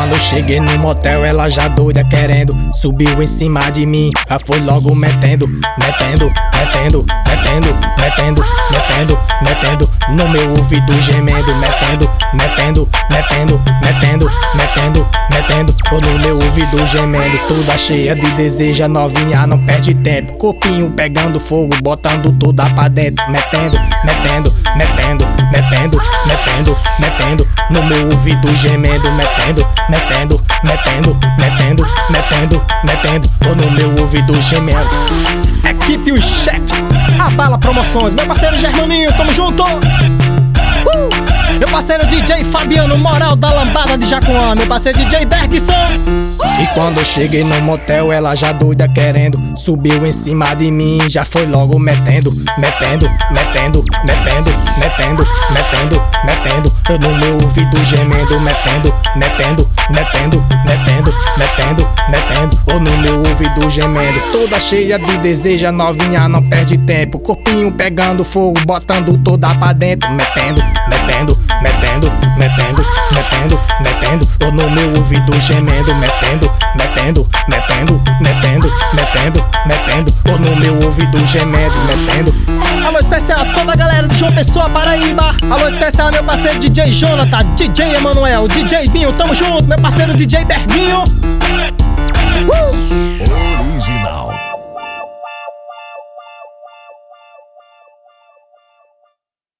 quando cheguei no motel, ela já doida querendo. Subiu em cima de mim, já foi logo metendo. Metendo, metendo, metendo, metendo, metendo, metendo no meu ouvido gemendo. Metendo, metendo, metendo, metendo, metendo, metendo no meu ouvido gemendo. Toda cheia de desejo, novinha não perde tempo. Corpinho pegando fogo, botando toda pra dentro. Metendo, metendo, metendo, metendo, metendo, metendo no meu ouvido gemendo. Metendo, metendo, metendo, metendo, metendo, metendo no meu ouvido gemendo. Equipe Os Chefs, Abala Promoções, meu parceiro Germaninho, tamo junto! Meu parceiro DJ Fabiano, moral da lambada de Jacuã. Meu parceiro DJ Bergson. E quando eu cheguei no motel, ela já doida querendo. Subiu em cima de mim, já foi logo metendo. Metendo, metendo, metendo, metendo, metendo, metendo no meu ouvido gemendo. Metendo, metendo, metendo, metendo, metendo, metendo no meu ouvido gemendo. Toda cheia de desejo, novinha não perde tempo. Corpinho pegando fogo, botando toda pra dentro. Metendo, metendo, metendo, metendo, metendo, metendo no meu ouvido gemendo. Metendo, metendo, metendo, metendo, metendo, metendo no meu ouvido gemendo. Metendo. Alô especial a toda a galera de João Pessoa, Paraíba. Alô especial meu parceiro DJ Jonathan, DJ Emanuel, DJ Binho, tamo junto. Meu parceiro DJ Berguinho. Original.